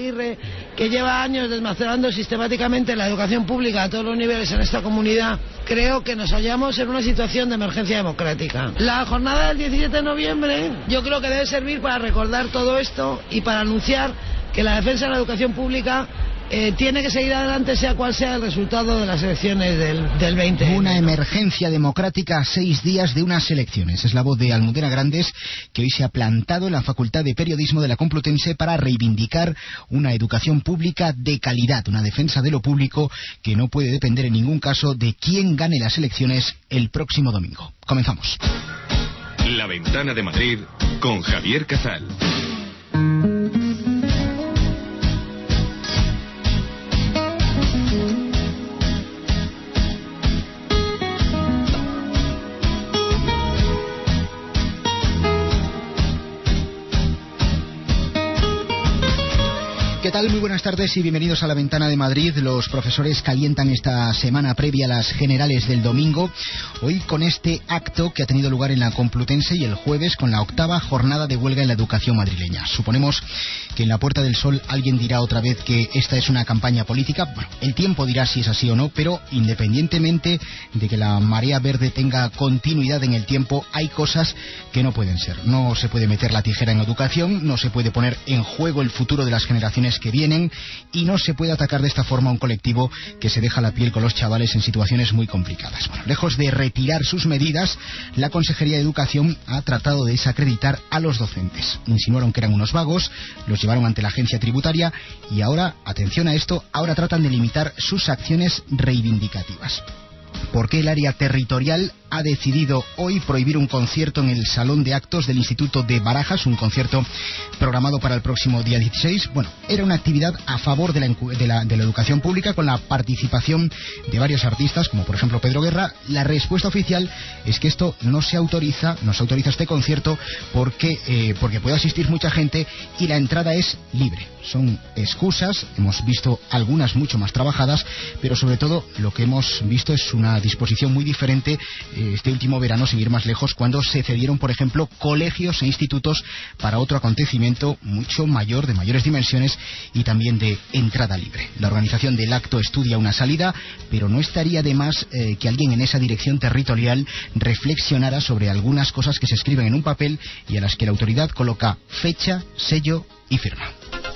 Aguirre, que lleva años desmantelando sistemáticamente la educación pública a todos los niveles en esta comunidad, creo que nos hallamos en una situación de emergencia democrática. La jornada del 17 de noviembre yo creo que debe servir para recordar todo esto y para anunciar que la defensa de la educación pública tiene que seguir adelante sea cual sea el resultado de las elecciones del 20. Una emergencia democrática a 6 días de unas elecciones. Es la voz de Almudena Grandes, que hoy se ha plantado en la Facultad de Periodismo de la Complutense para reivindicar una educación pública de calidad, una defensa de lo público que no puede depender en ningún caso de quién gane las elecciones el próximo domingo. Comenzamos. La Ventana de Madrid con Javier Casal. ¿Qué tal? Muy buenas tardes y bienvenidos a La Ventana de Madrid. Los profesores calientan esta semana previa a las generales del domingo, hoy con este acto que ha tenido lugar en la Complutense y el jueves con la 8ª jornada de huelga en la educación madrileña. Suponemos que en la Puerta del Sol alguien dirá otra vez que esta es una campaña política. Bueno, el tiempo dirá si es así o no, pero independientemente de que la marea verde tenga continuidad en el tiempo, hay cosas que no pueden ser. No se puede meter la tijera en educación, no se puede poner en juego el futuro de las generaciones que vienen y no se puede atacar de esta forma a un colectivo que se deja la piel con los chavales en situaciones muy complicadas. Bueno, lejos de retirar sus medidas, la Consejería de Educación ha tratado de desacreditar a los docentes. Insinuaron que eran unos vagos, los llevaron ante la agencia tributaria y ahora, atención a esto, ahora tratan de limitar sus acciones reivindicativas. ¿Por qué el área territorial ha decidido hoy prohibir un concierto en el Salón de Actos del Instituto de Barajas, un concierto programado para el próximo día 16? Bueno, era una actividad a favor de la educación pública con la participación de varios artistas, como por ejemplo Pedro Guerra. La respuesta oficial es que esto no se autoriza este concierto porque puede asistir mucha gente y la entrada es libre. Son excusas, hemos visto algunas mucho más trabajadas, pero sobre todo lo que hemos visto es una disposición muy diferente este último verano, sin ir más lejos, cuando se cedieron, por ejemplo, colegios e institutos para otro acontecimiento mucho mayor, de mayores dimensiones y también de entrada libre. La organización del acto estudia una salida, pero no estaría de más que alguien en esa dirección territorial reflexionara sobre algunas cosas que se escriben en un papel y a las que la autoridad coloca fecha, sello y firma.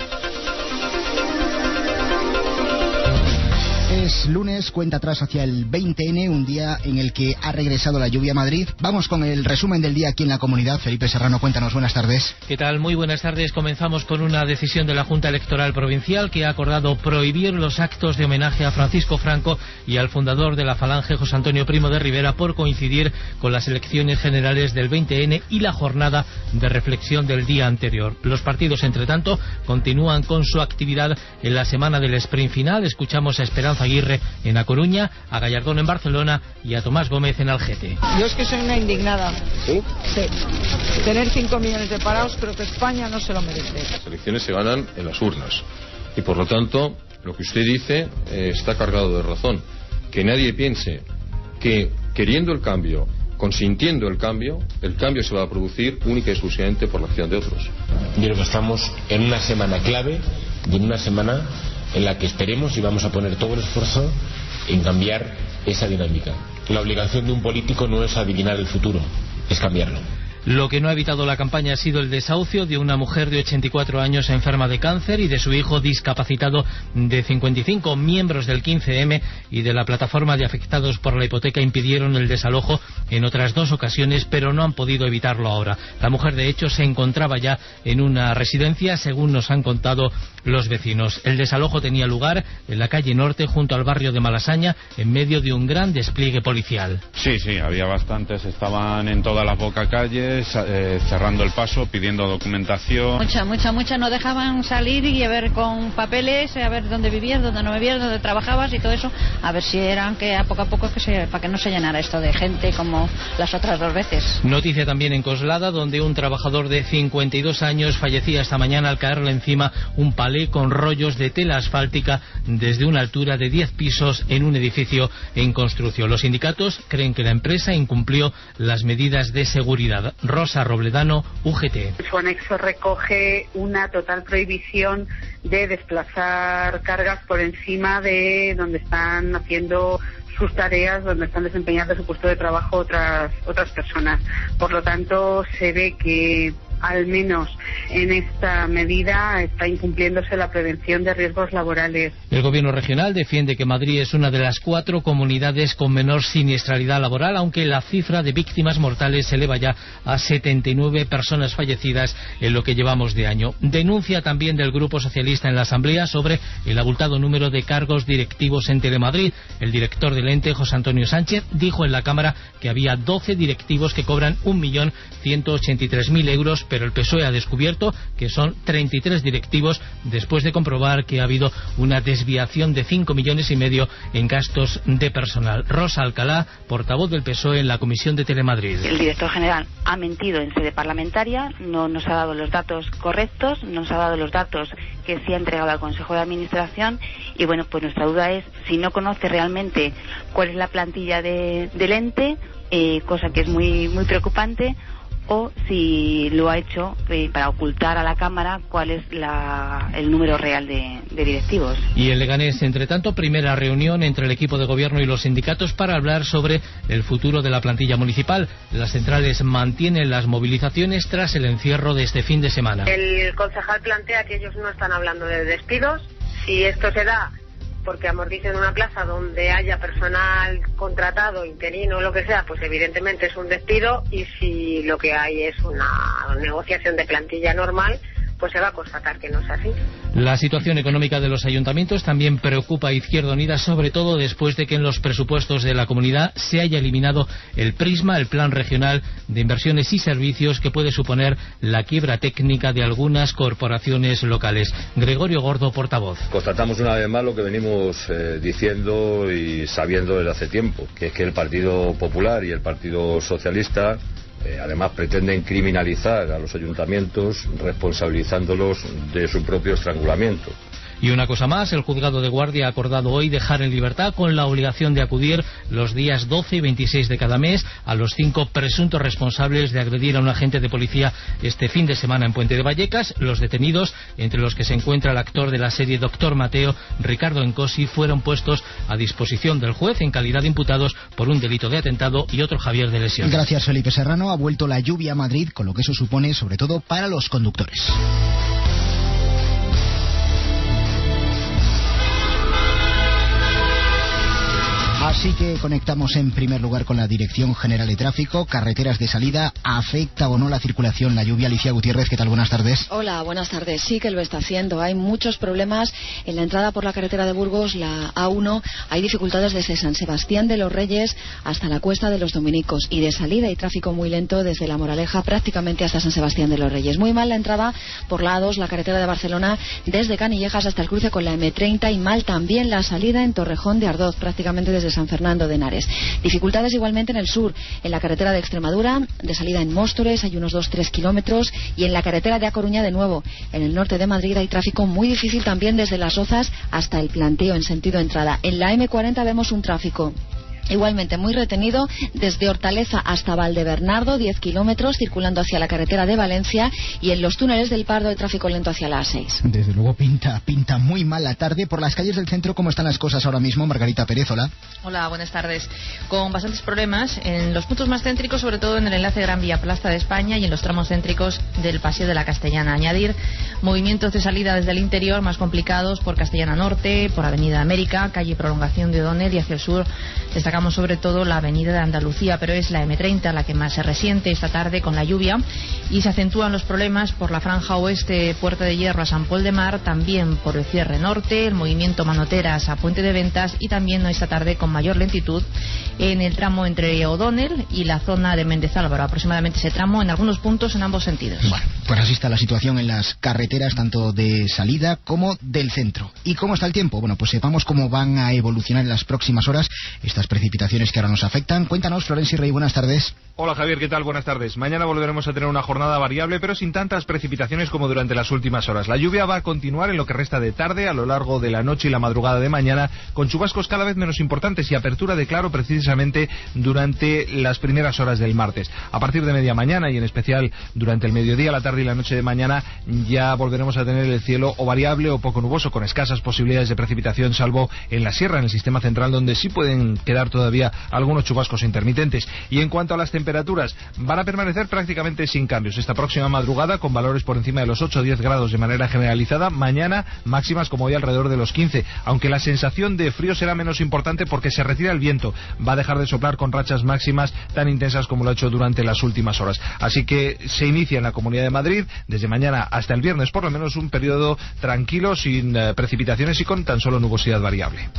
Es lunes, cuenta atrás hacia el 20N, un día en el que ha regresado la lluvia a Madrid. Vamos con el resumen del día aquí en la comunidad. Felipe Serrano, cuéntanos, buenas tardes. ¿Qué tal? Muy buenas tardes. Comenzamos con una decisión de la Junta Electoral Provincial que ha acordado prohibir los actos de homenaje a Francisco Franco y al fundador de la Falange, José Antonio Primo de Rivera, por coincidir con las elecciones generales del 20N y la jornada de reflexión del día anterior. Los partidos, entre tanto, continúan con su actividad en la semana del sprint final. Escuchamos a Esperanza Aguirre en A Coruña, a Gallardón en Barcelona y a Tomás Gómez en Algete. Yo es que soy una indignada. ¿Sí? Sí. Tener 5 millones de parados, creo que España no se lo merece. Las elecciones se ganan en las urnas y por lo tanto lo que usted dice está cargado de razón. Que nadie piense que queriendo el cambio, consintiendo el cambio se va a producir única y exclusivamente por la acción de otros. Yo creo que estamos en una semana clave y en una semana en la que esperemos y vamos a poner todo el esfuerzo en cambiar esa dinámica. La obligación de un político no es adivinar el futuro, es cambiarlo. Lo que no ha evitado la campaña ha sido el desahucio de una mujer de 84 años enferma de cáncer y de su hijo discapacitado de 55. Miembros del 15M y de la plataforma de afectados por la hipoteca impidieron el desalojo en otras 2 ocasiones, pero no han podido evitarlo ahora. La mujer, de hecho, se encontraba ya en una residencia, según nos han contado los vecinos. El desalojo tenía lugar en la calle Norte, junto al barrio de Malasaña, en medio de un gran despliegue policial. Sí, había bastantes, estaban en todas las bocacalles, cerrando el paso, pidiendo documentación. Mucha, no dejaban salir y a ver con papeles, a ver dónde vivías, dónde no vivías, dónde trabajabas y todo eso, a ver si eran que a poco para que no se llenara esto de gente como las otras 2 veces. Noticia también en Coslada, donde un trabajador de 52 años fallecía esta mañana al caerle encima un palé con rollos de tela asfáltica desde una altura de 10 pisos en un edificio en construcción. Los sindicatos creen que la empresa incumplió las medidas de seguridad. Rosa Robledano, UGT. Su anexo recoge una total prohibición de desplazar cargas por encima de donde están haciendo sus tareas, donde están desempeñando su puesto de trabajo otras personas. Por lo tanto, se ve que al menos en esta medida está incumpliéndose la prevención de riesgos laborales. El gobierno regional defiende que Madrid es una de las 4 comunidades con menor siniestralidad laboral, aunque la cifra de víctimas mortales se eleva ya a 79 personas fallecidas en lo que llevamos de año. Denuncia también del Grupo Socialista en la Asamblea sobre el abultado número de cargos directivos en Telemadrid. El director del ente, José Antonio Sánchez, dijo en la Cámara que había 12 directivos que cobran 1.183.000 euros, pero el PSOE ha descubierto que son 33 directivos después de comprobar que ha habido una desviación de 5,5 millones en gastos de personal. Rosa Alcalá, portavoz del PSOE en la Comisión de Telemadrid. El director general ha mentido en sede parlamentaria, no nos ha dado los datos correctos, no nos ha dado los datos que sí ha entregado al Consejo de Administración y bueno, pues nuestra duda es si no conoce realmente cuál es la plantilla del ente, cosa que es muy, muy preocupante, o si lo ha hecho para ocultar a la Cámara cuál es el número real de directivos. Y en Leganés, entre tanto, primera reunión entre el equipo de gobierno y los sindicatos para hablar sobre el futuro de la plantilla municipal. Las centrales mantienen las movilizaciones tras el encierro de este fin de semana. El concejal plantea que ellos no están hablando de despidos. Si esto se da porque amorticen una plaza donde haya personal contratado, interino o lo que sea, pues evidentemente es un despido, y si lo que hay es una negociación de plantilla normal, pues se va a constatar que no es así. La situación económica de los ayuntamientos también preocupa a Izquierda Unida, sobre todo después de que en los presupuestos de la comunidad se haya eliminado el PRISMA, el Plan Regional de Inversiones y Servicios, que puede suponer la quiebra técnica de algunas corporaciones locales. Gregorio Gordo, portavoz. Constatamos una vez más lo que venimos diciendo y sabiendo desde hace tiempo, que es que el Partido Popular y el Partido Socialista además pretenden criminalizar a los ayuntamientos responsabilizándolos de su propio estrangulamiento. Y una cosa más, el juzgado de guardia ha acordado hoy dejar en libertad con la obligación de acudir los días 12 y 26 de cada mes a los 5 presuntos responsables de agredir a un agente de policía este fin de semana en Puente de Vallecas. Los detenidos, entre los que se encuentra el actor de la serie Doctor Mateo, Ricardo Encosi, fueron puestos a disposición del juez en calidad de imputados por un delito de atentado y otro Javier de lesión. Gracias, Felipe Serrano. Ha vuelto la lluvia a Madrid, con lo que eso supone sobre todo para los conductores. Así que conectamos en primer lugar con la Dirección General de Tráfico. Carreteras de salida, ¿afecta o no la circulación la lluvia? Alicia Gutiérrez, ¿qué tal? Buenas tardes. Hola, buenas tardes. Sí que lo está haciendo. Hay muchos problemas en la entrada por la carretera de Burgos, la A1. Hay dificultades desde San Sebastián de los Reyes hasta la Cuesta de los Dominicos. Y de salida hay tráfico muy lento desde La Moraleja prácticamente hasta San Sebastián de los Reyes. Muy mal la entrada por la A2, la carretera de Barcelona, desde Canillejas hasta el cruce con la M30. Y mal también la salida en Torrejón de Ardoz, prácticamente desde San Fernando de Henares. Dificultades igualmente en el sur, en la carretera de Extremadura, de salida en Móstoles, hay unos 2-3 kilómetros, y en la carretera de A Coruña de nuevo, en el norte de Madrid hay tráfico muy difícil también desde Las Rozas hasta el Planteo en sentido entrada. En la M40 vemos un tráfico igualmente muy retenido desde Hortaleza hasta Valdebernardo, 10 kilómetros, circulando hacia la carretera de Valencia, y en los túneles del Pardo el tráfico lento hacia la A6. Desde luego pinta muy mal la tarde. Por las calles del centro, ¿cómo están las cosas ahora mismo? Margarita Pérez, hola. Hola, buenas tardes. Con bastantes problemas en los puntos más céntricos, sobre todo en el enlace Gran Vía Plaza de España y en los tramos céntricos del Paseo de la Castellana. Añadir movimientos de salida desde el interior más complicados por Castellana Norte, por Avenida América, calle Prolongación de O'Donnell, y hacia el sur destacamos sobre todo la Avenida de Andalucía, pero es la M30 la que más se resiente esta tarde con la lluvia, y se acentúan los problemas por la franja oeste, Puerta de Hierro a San Pol de Mar, también por el cierre norte, el movimiento Manoteras a Puente de Ventas, y también esta tarde con mayor lentitud en el tramo entre O'Donnell y la zona de Méndez Álvaro, aproximadamente ese tramo en algunos puntos en ambos sentidos. Bueno, pues así está la situación en las carreteras, tanto de salida como del centro. ¿Y cómo está el tiempo? Bueno, pues sepamos cómo van a evolucionar en las próximas horas estas precipitaciones que ahora nos afectan. Cuéntanos, Florencio Rey, buenas tardes. Hola Javier, ¿qué tal? Buenas tardes. Mañana volveremos a tener una jornada variable, pero sin tantas precipitaciones como durante las últimas horas. La lluvia va a continuar en lo que resta de tarde, a lo largo de la noche y la madrugada de mañana, con chubascos cada vez menos importantes y apertura de claro precisamente durante las primeras horas del martes. A partir de media mañana y en especial durante el mediodía, la tarde y la noche de mañana, ya volveremos a tener el cielo o variable o poco nuboso, con escasas posibilidades de precipitación, salvo en la sierra, en el sistema central, donde sí pueden quedar todavía algunos chubascos intermitentes. Y en cuanto a las temperaturas, van a permanecer prácticamente sin cambios esta próxima madrugada, con valores por encima de los 8 o 10 grados de manera generalizada. Mañana máximas como hoy alrededor de los 15, aunque la sensación de frío será menos importante porque se retira el viento, va a dejar de soplar con rachas máximas tan intensas como lo ha hecho durante las últimas horas. Así que se inicia en la Comunidad de Madrid desde mañana hasta el viernes por lo menos un periodo tranquilo, sin precipitaciones y con tan solo nubosidad variable.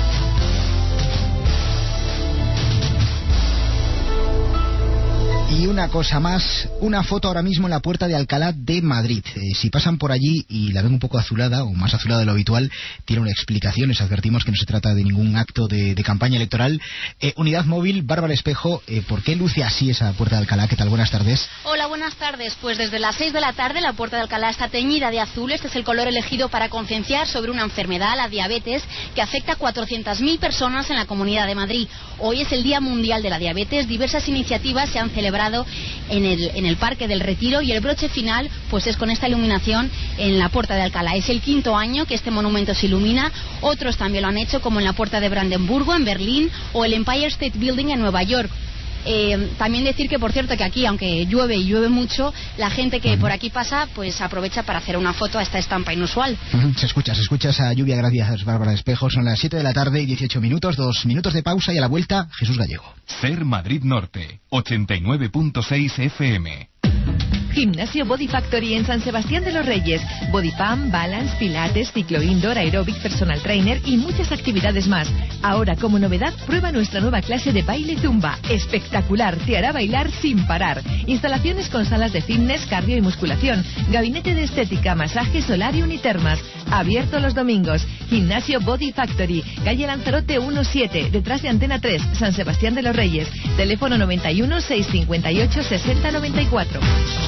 Y una cosa más, una foto ahora mismo en la Puerta de Alcalá de Madrid. Si pasan por allí y la ven un poco azulada, o más azulada de lo habitual, tiene una explicación. Les advertimos que no se trata de ningún acto de campaña electoral. Unidad Móvil, Bárbara Espejo, ¿por qué luce así esa Puerta de Alcalá? ¿Qué tal? Buenas tardes. Hola, buenas tardes. Pues desde las 6 de la tarde la Puerta de Alcalá está teñida de azul. Este es el color elegido para concienciar sobre una enfermedad, la diabetes, que afecta a 400.000 personas en la Comunidad de Madrid. Hoy es el Día Mundial de la Diabetes. Diversas iniciativas se han celebrado en el Parque del Retiro, y el broche final pues es con esta iluminación en la Puerta de Alcalá. Es el 5º año que este monumento se ilumina. Otros también lo han hecho, como en la Puerta de Brandenburgo en Berlín o el Empire State Building en Nueva York. También decir que, por cierto, que aquí, aunque llueve y llueve mucho, la gente que por aquí pasa pues aprovecha para hacer una foto a esta estampa inusual. Se escucha esa lluvia. Gracias, Bárbara Espejo. Son las 7 de la tarde y 18 minutos, 2 minutos de pausa, y a la vuelta, Jesús Gallego. Ser Madrid Norte, 89.6 FM. Gimnasio Body Factory en San Sebastián de los Reyes. Body Pump, Balance, Pilates, Ciclo Indoor, Aerobic, Personal Trainer y muchas actividades más. Ahora, como novedad, prueba nuestra nueva clase de baile Zumba. Espectacular, te hará bailar sin parar. Instalaciones con salas de fitness, cardio y musculación. Gabinete de estética, masaje, solarium y termas. Abierto los domingos. Gimnasio Body Factory, calle Lanzarote 17, detrás de Antena 3, San Sebastián de los Reyes. Teléfono 91 658 60 94.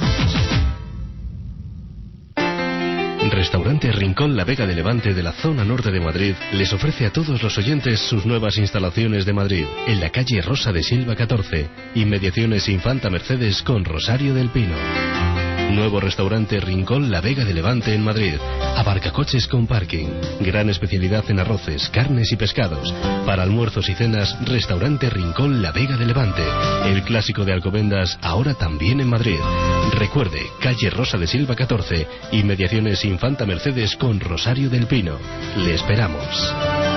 Restaurante Rincón La Vega de Levante, de la zona norte de Madrid, les ofrece a todos los oyentes sus nuevas instalaciones de Madrid, en la calle Rosa de Silva 14, inmediaciones Infanta Mercedes con Rosario del Pino. Nuevo restaurante Rincón La Vega de Levante en Madrid. Abarca coches con parking. Gran especialidad en arroces, carnes y pescados. Para almuerzos y cenas, restaurante Rincón La Vega de Levante. El clásico de Alcobendas, ahora también en Madrid. Recuerde, calle Rosa de Silva 14, inmediaciones Infanta Mercedes con Rosario del Pino. Le esperamos.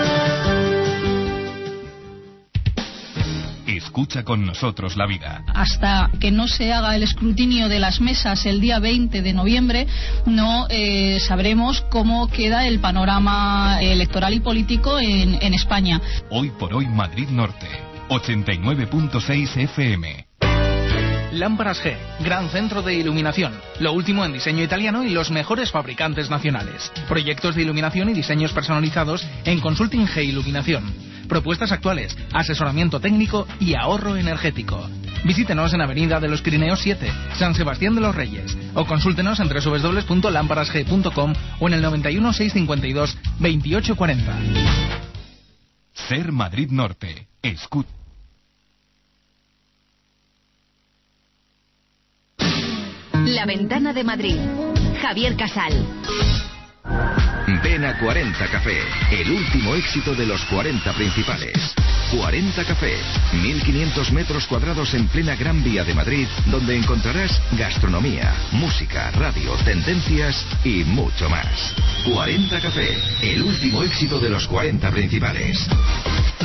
Escucha con nosotros la vida. Hasta que no se haga el escrutinio de las mesas el día 20 de noviembre, no sabremos cómo queda el panorama electoral y político en España. Hoy por hoy Madrid Norte, 89.6 FM. Lámparas G, gran centro de iluminación. Lo último en diseño italiano y los mejores fabricantes nacionales. Proyectos de iluminación y diseños personalizados en Consulting G Iluminación. Propuestas actuales, asesoramiento técnico y ahorro energético. Visítenos en Avenida de los Pirineos 7, San Sebastián de los Reyes, o consúltenos en www.lamparasg.com o en el 91 652 2840. Ser Madrid Norte. Escucha. La Ventana de Madrid. Javier Casal. Ven a 40 Café, el último éxito de los 40 principales. 40 Café, 1.500 metros cuadrados en plena Gran Vía de Madrid, donde encontrarás gastronomía, música, radio, tendencias y mucho más. 40 Café, el último éxito de los 40 principales.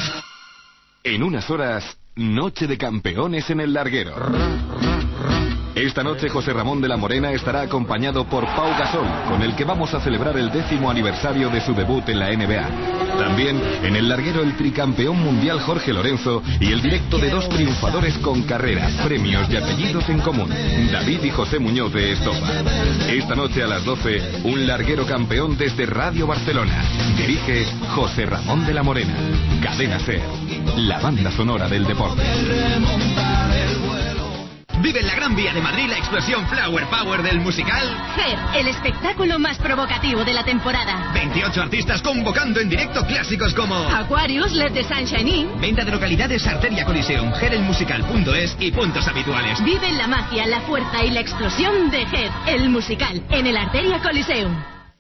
En unas horas, Noche de Campeones en el Larguero. Esta noche José Ramón de la Morena estará acompañado por Pau Gasol, con el que vamos a celebrar el 10º aniversario de su debut en la NBA. También en el larguero el tricampeón mundial Jorge Lorenzo y el directo de dos triunfadores con carreras, premios y apellidos en común, David y José Muñoz de Estopa. Esta noche a las 12, un larguero campeón desde Radio Barcelona. Dirige José Ramón de la Morena. Cadena SER, la banda sonora del deporte. Vive en la Gran Vía de Madrid la explosión Flower Power del musical Hair, el espectáculo más provocativo de la temporada. 28 artistas convocando en directo clásicos como Aquarius, Let the Sunshine In. Venta de localidades Arteria Coliseum, hairelmusical.es y puntos habituales. Vive la magia, la fuerza y la explosión de Hair, el musical, en el Arteria Coliseum.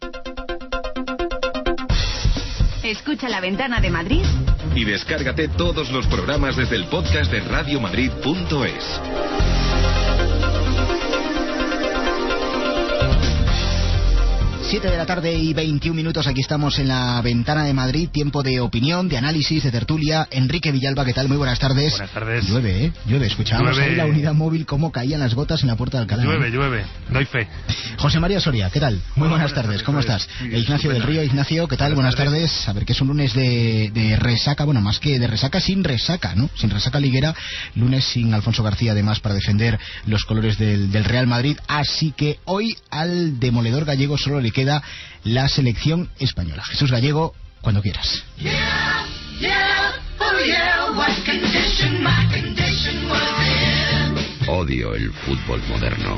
Escucha La Ventana de Madrid Y descárgate todos los programas desde el podcast de radiomadrid.es. 7 de la tarde y 21 minutos, aquí estamos en La Ventana de Madrid, tiempo de opinión, de análisis, de tertulia. Enrique Villalba, ¿qué tal? Muy buenas tardes. Buenas tardes. Llueve, ¿eh? Llueve, escuchábamos Llueve. ahí la unidad móvil cómo caían las gotas en la Puerta de Alcalá. Llueve, doy fe. José María Soria, ¿qué tal? Muy buenas tardes, ¿cómo estás? Ignacio del Río, Ignacio, ¿qué tal? Buenas tardes. A ver, que es un lunes de resaca, bueno, más que de resaca, sin resaca, ¿no? Sin resaca liguera, lunes sin Alfonso García además para defender los colores del Real Madrid, así que hoy al demoledor gallego solo le queda la selección española. Jesús Gallego, cuando quieras. Odio el fútbol moderno.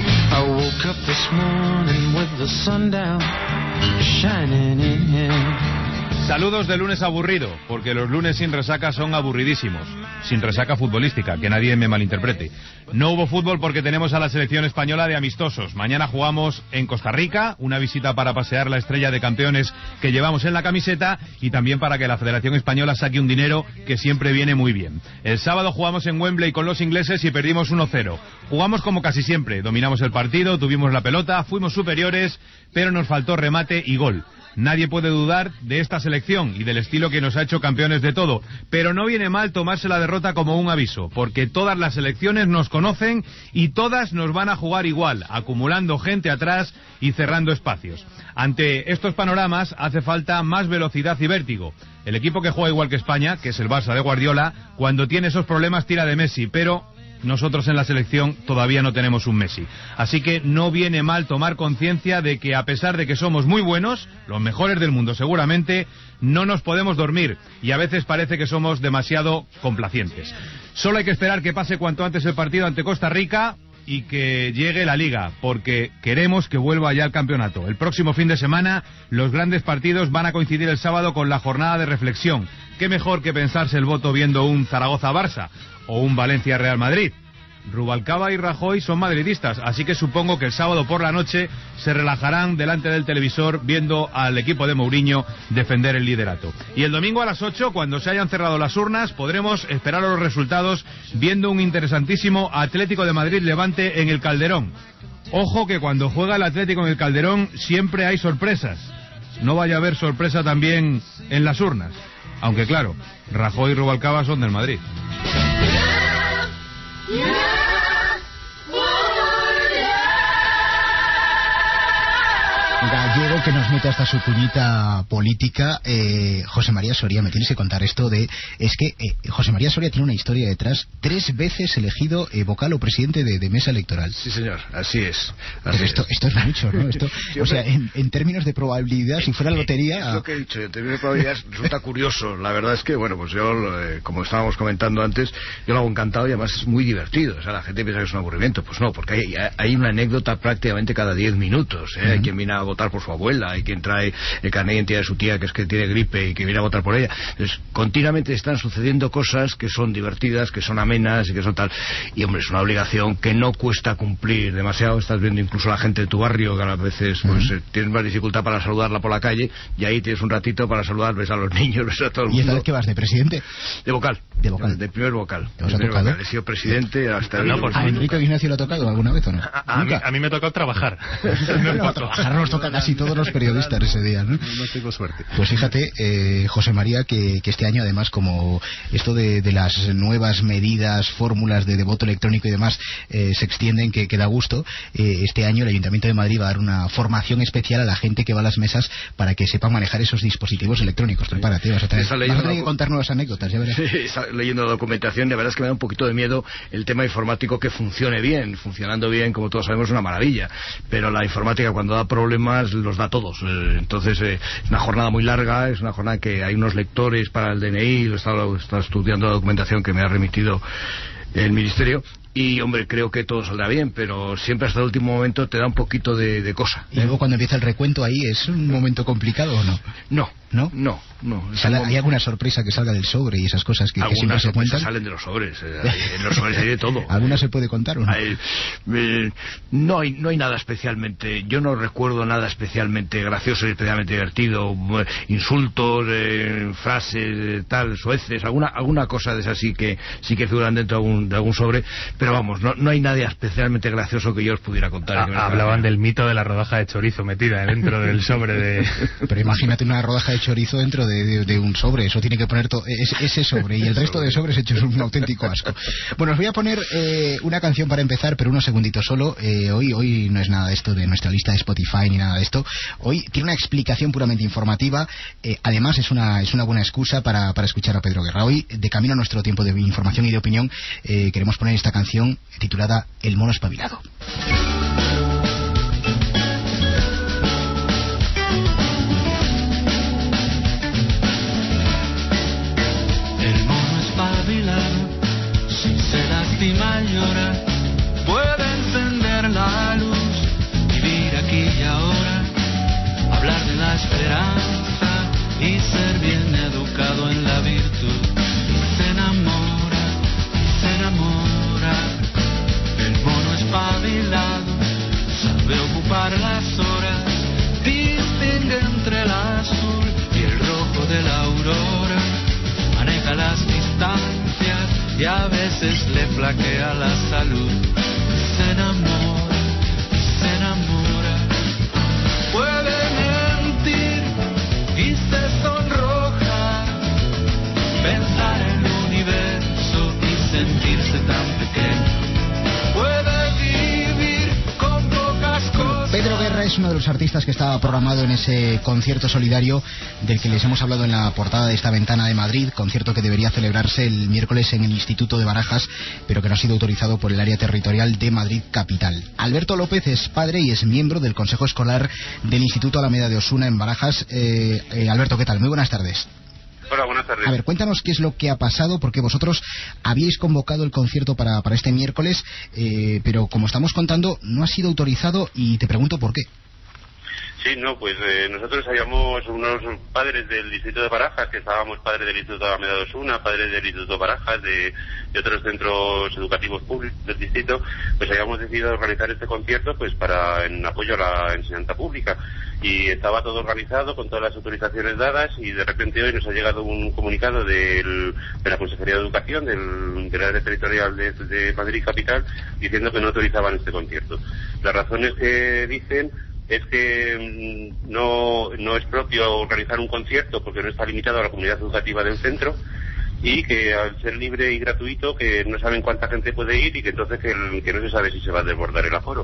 Saludos de lunes aburrido, porque los lunes sin resaca son aburridísimos. Sin resaca futbolística, que nadie me malinterprete. No hubo fútbol porque tenemos a la selección española de amistosos. Mañana jugamos en Costa Rica, una visita para pasear la estrella de campeones que llevamos en la camiseta y también para que la Federación Española saque un dinero que siempre viene muy bien. El sábado jugamos en Wembley con los ingleses y perdimos 1-0. Jugamos como casi siempre, dominamos el partido, tuvimos la pelota, fuimos superiores, pero nos faltó remate y gol. Nadie puede dudar de esta selección y del estilo que nos ha hecho campeones de todo, pero no viene mal tomarse la derrota como un aviso, porque todas las selecciones nos conocen y todas nos van a jugar igual, acumulando gente atrás y cerrando espacios. Ante estos panoramas hace falta más velocidad y vértigo. El equipo que juega igual que España, que es el Barça de Guardiola, cuando tiene esos problemas tira de Messi, pero nosotros en la selección todavía no tenemos un Messi. Así que no viene mal tomar conciencia de que a pesar de que somos muy buenos, los mejores del mundo seguramente, no nos podemos dormir y a veces parece que somos demasiado complacientes. Solo hay que esperar que pase cuanto antes el partido ante Costa Rica y que llegue la Liga, porque queremos que vuelva ya el campeonato. El próximo fin de semana los grandes partidos van a coincidir el sábado con la jornada de reflexión. ¿Qué mejor que pensarse el voto viendo un Zaragoza-Barça o un Valencia-Real Madrid? Rubalcaba y Rajoy son madridistas, así que supongo que el sábado por la noche se relajarán delante del televisor viendo al equipo de Mourinho defender el liderato. Y el domingo a las 8, cuando se hayan cerrado las urnas, podremos esperar a los resultados viendo un interesantísimo Atlético de Madrid-Levante en el Calderón. Ojo que cuando juega el Atlético en el Calderón siempre hay sorpresas. No vaya a haber sorpresa también en las urnas. Aunque claro, Rajoy y Rubalcaba son del Madrid. Gallego, que nos mete hasta su cuñita política. José María Soria, me tienes que contar esto de... Es que José María Soria tiene una historia detrás. 3 veces elegido vocal o presidente de mesa electoral. Sí, señor, así es. Pero esto es mucho, ¿no? Esto, o sea, en términos de probabilidad, si fuera lotería... Es lo que he dicho, en términos de probabilidad resulta curioso. La verdad es que, bueno, pues yo, como estábamos comentando antes, yo lo hago encantado y además es muy divertido. O sea, la gente piensa que es un aburrimiento. Pues no, porque hay una anécdota prácticamente cada 10 minutos. Hay quien viene a votar por su abuela, hay quien trae el carnet de identidad de su tía que es que tiene gripe y que viene a votar por ella. Entonces, continuamente están sucediendo cosas que son divertidas, que son amenas y que son tal. Y hombre, es una obligación que no cuesta cumplir demasiado. Estás viendo incluso a la gente de tu barrio que a veces pues tienes más dificultad para saludarla por la calle y ahí tienes un ratito para saludar, ves a los niños, ves a todo el mundo. ¿Y esta vez qué vas, de presidente? De vocal. De vocal. De primer vocal. ¿Te os ha tocado? He sido presidente hasta... ¿A Enrique Ignacio le ha tocado alguna vez o no? A mí me ha tocado trabajar. No, trabajar nos toca casi todos los periodistas ese día, ¿no? No tengo suerte. Pues fíjate, José María, que este año además, como esto de las nuevas medidas, fórmulas de voto electrónico y demás se extienden, que da gusto, este año el Ayuntamiento de Madrid va a dar una formación especial a la gente que va a las mesas para que sepan manejar esos dispositivos electrónicos. Prepárate, vas a tener que contar nuevas anécdotas, ya verás. Sí, está leyendo la documentación, la verdad es que me da un poquito de miedo el tema informático, que funcione bien. Funcionando bien, como todos sabemos, es una maravilla, pero la informática cuando da problemas los da todos. Entonces es una jornada muy larga, es una jornada que hay unos lectores para el DNI, lo he estado estudiando la documentación que me ha remitido el Ministerio. Y, hombre, creo que todo saldrá bien, pero siempre hasta el último momento te da un poquito de cosa. ¿Y luego cuando empieza el recuento ahí, es un momento complicado o no? No. ¿Hay alguna sorpresa que salga del sobre y esas cosas que siempre se cuentan? Salen de los sobres. En los sobres hay de todo. ¿Alguna se puede contar o no? No hay nada especialmente. Yo no recuerdo nada especialmente gracioso y especialmente divertido. Insultos, frases, tal, soeces, alguna cosa de esas sí que figuran dentro de algún sobre. Pero vamos, no hay nada especialmente gracioso que yo os pudiera contar. Hablaban del mito de la rodaja de chorizo metida dentro del sobre de... Pero imagínate una rodaja de chorizo dentro de un sobre. Eso tiene que poner ese sobre y el resto de sobres hechos un auténtico asco. Bueno, os voy a poner una canción para empezar, pero unos segunditos solo. Hoy no es nada de esto de nuestra lista de Spotify ni nada de esto. Hoy tiene una explicación puramente informativa. Además es una buena excusa para escuchar a Pedro Guerra. Hoy, de camino a nuestro tiempo de información y de opinión, queremos poner esta canción titulada El mono espabilado. El mono espabilado, si se lastima y llora, puede encender la luz, vivir aquí y ahora, hablar de la esperanza y ser bien educado en la virtud. Se enamora. El mono espabilado sabe ocupar las horas, distingue entre el azul y el rojo de la aurora, maneja las distancias y a veces le flaquea la salud. Se enamora. Puede mentir y se sonroja, pensar en el universo y sentirse tan pequeño. Puede vivir con pocas cosas. Pedro Guerra es uno de los artistas que estaba programado en ese concierto solidario del que les hemos hablado en la portada de esta ventana de Madrid, concierto que debería celebrarse el miércoles en el Instituto de Barajas, pero que no ha sido autorizado por el área territorial de Madrid Capital. Alberto López es padre y es miembro del Consejo Escolar del Instituto Alameda de Osuna en Barajas. Alberto, ¿qué tal? Muy buenas tardes. Hola, buenas tardes. A ver, cuéntanos qué es lo que ha pasado, porque vosotros habíais convocado el concierto para este miércoles, pero como estamos contando, no ha sido autorizado y te pregunto por qué. Sí, no, pues nosotros habíamos unos padres del Distrito de Barajas, que estábamos padres del Instituto de Alameda de Osuna, padres del Instituto de Barajas, de otros centros educativos públicos del distrito, pues habíamos decidido organizar este concierto pues en apoyo a la enseñanza pública. Y estaba todo organizado con todas las autorizaciones dadas y de repente hoy nos ha llegado un comunicado de la Consejería de Educación del área territorial de Madrid Capital diciendo que no autorizaban este concierto. Las razones que dicen es que no es propio organizar un concierto porque no está limitado a la comunidad educativa del centro y que al ser libre y gratuito que no saben cuánta gente puede ir y que entonces que no se sabe si se va a desbordar el aforo.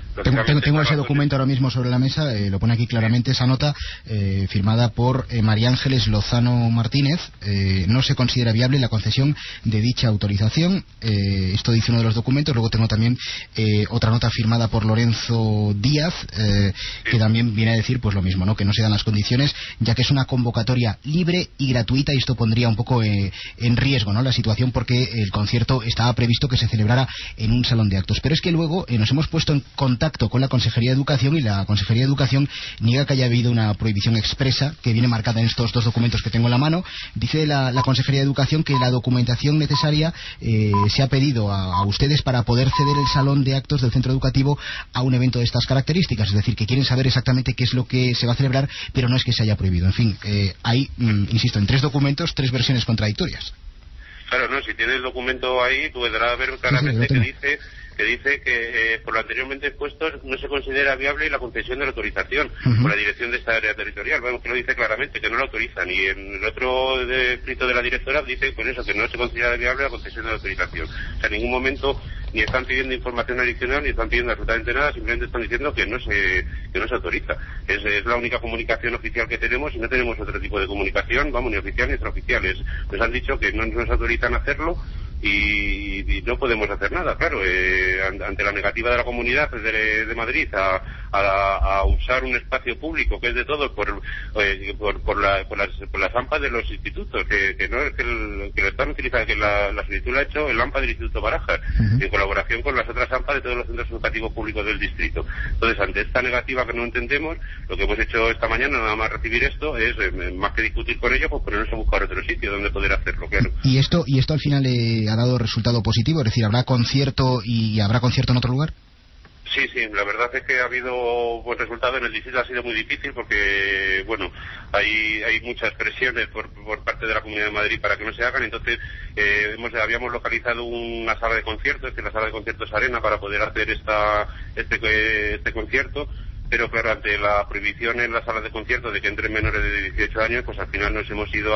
Tengo ese documento ahora mismo sobre la mesa, lo pone aquí claramente esa nota firmada por María Ángeles Lozano Martínez. No se considera viable la concesión de dicha autorización, esto dice uno de los documentos. Luego tengo también otra nota firmada por Lorenzo Díaz, que también viene a decir pues lo mismo, ¿no? Que no se dan las condiciones, ya que es una convocatoria libre y gratuita, y esto pondría un poco en riesgo, ¿no?, la situación, porque el concierto estaba previsto que se celebrara en un salón de actos. Pero es que luego nos hemos puesto en contacto con la Consejería de Educación y la Consejería de Educación niega que haya habido una prohibición expresa que viene marcada en estos dos documentos que tengo en la mano. Dice la Consejería de Educación que la documentación necesaria se ha pedido a ustedes para poder ceder el salón de actos del centro educativo a un evento de estas características, es decir, que quieren saber exactamente qué es lo que se va a celebrar, pero no es que se haya prohibido. En fin, hay, insisto, en tres documentos, tres versiones contradictorias. Claro, no, si tienes el documento ahí, podrás ver claramente que dice que dice que por lo anteriormente expuesto no se considera viable la concesión de la autorización por la dirección de esta área territorial. Vamos, que lo dice claramente, que no lo autorizan. Y en el otro escrito de la directora dice pues eso, que no se considera viable la concesión de la autorización. O sea, en ningún momento ni están pidiendo información adicional, ni están pidiendo absolutamente nada, simplemente están diciendo que no se autoriza. Es la única comunicación oficial que tenemos y no tenemos otro tipo de comunicación, vamos, ni oficial ni extraoficial. Nos han dicho que no nos autorizan a hacerlo y no podemos hacer nada, claro, ante la negativa de la comunidad de Madrid a usar un espacio público que es de todos por las AMPA de los institutos, que no es que lo están utilizando, que la solicitud la ha hecho el AMPA del Instituto Barajas, en colaboración con las otras AMPA de todos los centros educativos públicos del distrito. Entonces, ante esta negativa que no entendemos, lo que hemos hecho esta mañana, nada más recibir esto, es más que discutir con ellos, pues ponernos a buscar otro sitio donde poder hacerlo, claro. ¿Y esto al final ha dado resultado positivo? Es decir, ¿habrá concierto y habrá concierto en otro lugar? Sí, la verdad es que ha habido buen resultado. En el distrito ha sido muy difícil porque, bueno, hay muchas presiones por parte de la Comunidad de Madrid para que no se hagan. Entonces, habíamos localizado una sala de conciertos, que es la sala de conciertos Arena, para poder hacer este concierto. Pero claro, ante la prohibición en las salas de conciertos de que entren menores de 18 años, pues al final nos hemos ido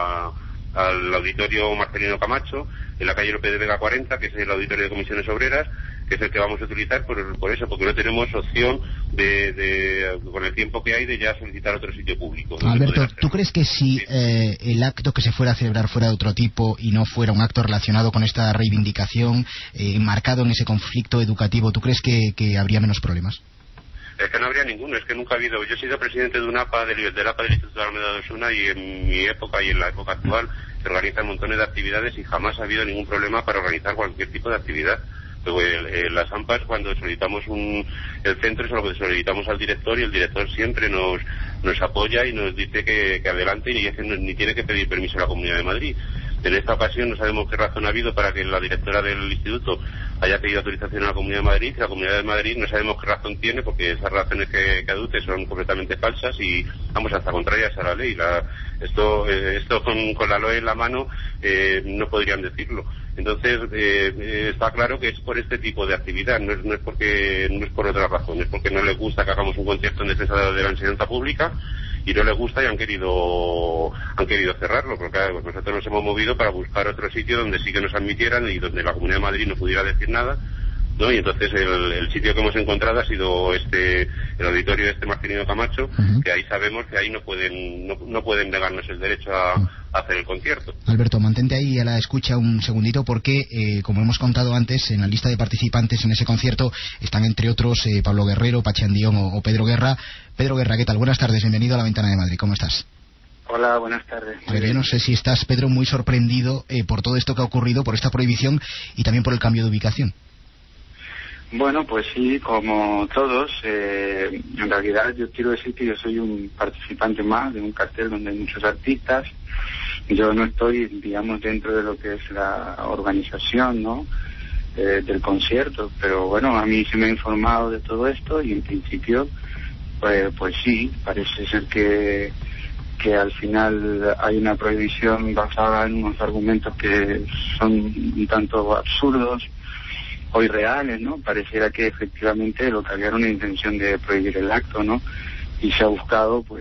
al auditorio Marcelino Camacho, en la calle López de Vega 40, que es el auditorio de comisiones obreras, que es el que vamos a utilizar por eso, porque no tenemos opción con el tiempo que hay de ya solicitar otro sitio público. Alberto, ¿tú crees que si el acto que se fuera a celebrar fuera de otro tipo y no fuera un acto relacionado con esta reivindicación, marcado en ese conflicto educativo, ¿tú crees que habría menos problemas? Es que no habría ninguno, es que nunca ha habido. Yo he sido presidente de APA del Instituto de Alameda de Osuna, y en mi época y en la época actual se organizan montones de actividades y jamás ha habido ningún problema para organizar cualquier tipo de actividad. Luego, las AMPAs, cuando solicitamos el centro, se lo solicitamos al director, y el director siempre nos apoya y nos dice que adelante, y es que ni tiene que pedir permiso a la Comunidad de Madrid. En esta ocasión no sabemos qué razón ha habido para que la directora del instituto haya pedido autorización a la Comunidad de Madrid, y la Comunidad de Madrid no sabemos qué razón tiene, porque esas razones que aduce son completamente falsas y vamos hasta contrarias a la ley. Esto con la LOE en la mano no podrían decirlo. Entonces está claro que es por este tipo de actividad, no es por otra razón, es porque no les gusta que hagamos un concierto en defensa de la enseñanza pública, y no les gusta y han querido cerrarlo, porque pues nosotros nos hemos movido para buscar otro sitio donde sí que nos admitieran y donde la Comunidad de Madrid no pudiera decir nada, ¿no? Y entonces el sitio que hemos encontrado ha sido el auditorio Marcelino Camacho, que ahí sabemos que ahí no pueden negarnos el derecho a hacer el concierto. Alberto, mantente ahí a la escucha un segundito, porque como hemos contado antes, en la lista de participantes en ese concierto están, entre otros, Pablo Guerrero, Pachi Andión o Pedro Guerra. Pedro Guerra, ¿qué tal? Buenas tardes, bienvenido a La Ventana de Madrid, ¿cómo estás? Hola, buenas tardes. A ver, yo no sé si estás, Pedro, muy sorprendido por todo esto que ha ocurrido, por esta prohibición y también por el cambio de ubicación. Bueno, pues sí, como todos, en realidad yo quiero decir que yo soy un participante más de un cartel donde hay muchos artistas. Yo no estoy, digamos, dentro de lo que es la organización, ¿no?, del concierto, pero bueno, a mí se me ha informado de todo esto y en principio, pues sí, parece ser que al final hay una prohibición basada en unos argumentos que son un tanto absurdos o irreales, ¿no? Pareciera que efectivamente lo que había era una intención de prohibir el acto, ¿no? Y se ha buscado, pues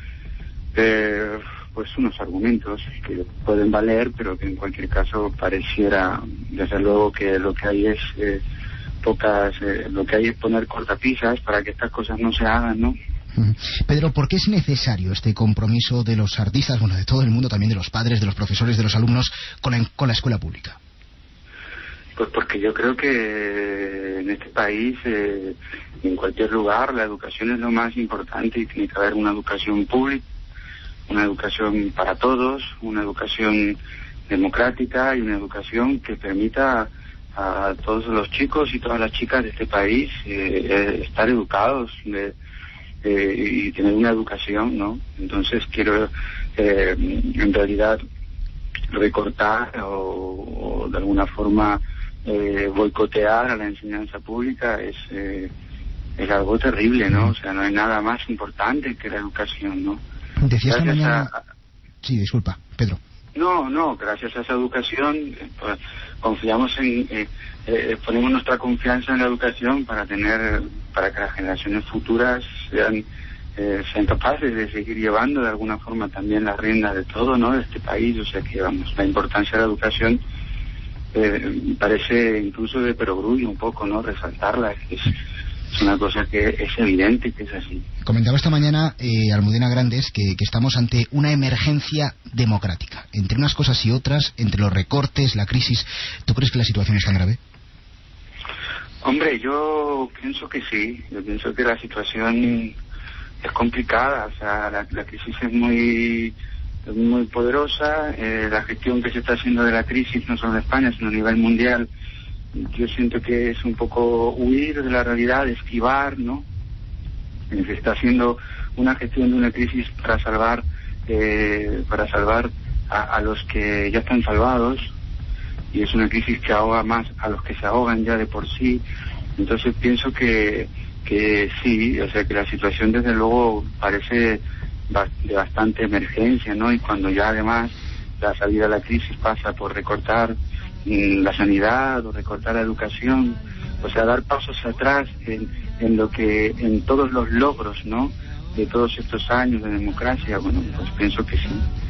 unos argumentos que pueden valer, pero que en cualquier caso pareciera, desde luego, que lo que hay es lo que hay es poner cortapisas para que estas cosas no se hagan, ¿no? Pedro, ¿por qué es necesario este compromiso de los artistas, bueno, de todo el mundo, también de los padres, de los profesores, de los alumnos, con la escuela pública? Pues porque yo creo que en este país, en cualquier lugar, la educación es lo más importante y tiene que haber una educación pública, una educación para todos, una educación democrática y una educación que permita a todos los chicos y todas las chicas de este país estar educados y tener una educación, ¿no? Entonces quiero en realidad recortar o de alguna forma boicotear a la enseñanza pública es algo terrible, ¿no? O sea, no hay nada más importante que la educación, ¿no? Decía esta mañana... Sí, disculpa, Pedro. No, gracias a esa educación pues, confiamos ponemos nuestra confianza en la educación para que las generaciones futuras sean capaces de seguir llevando de alguna forma también las riendas de todo, ¿no?, de este país. O sea que, vamos, la importancia de la educación parece incluso de perogrullo un poco, ¿no?, resaltarla. Es una cosa que es evidente que es así. Comentaba esta mañana Almudena Grandes que estamos ante una emergencia democrática. Entre unas cosas y otras, entre los recortes, la crisis, ¿tú crees que la situación es tan grave? Hombre, yo pienso que sí. Yo pienso que la situación es complicada. O sea, la crisis es muy poderosa. La gestión que se está haciendo de la crisis, no solo en España, sino a nivel mundial, yo siento que es un poco huir de la realidad, esquivar, ¿no? Se está haciendo una gestión de una crisis para salvar a los que ya están salvados, y es una crisis que ahoga más a los que se ahogan ya de por sí. Entonces pienso que sí, o sea que la situación desde luego parece de bastante emergencia, ¿no? Y cuando ya además la salida de la crisis pasa por recortar la sanidad o recortar la educación, o sea, dar pasos atrás en todos los logros, ¿no?, de todos estos años de democracia. Bueno, pues pienso que sí.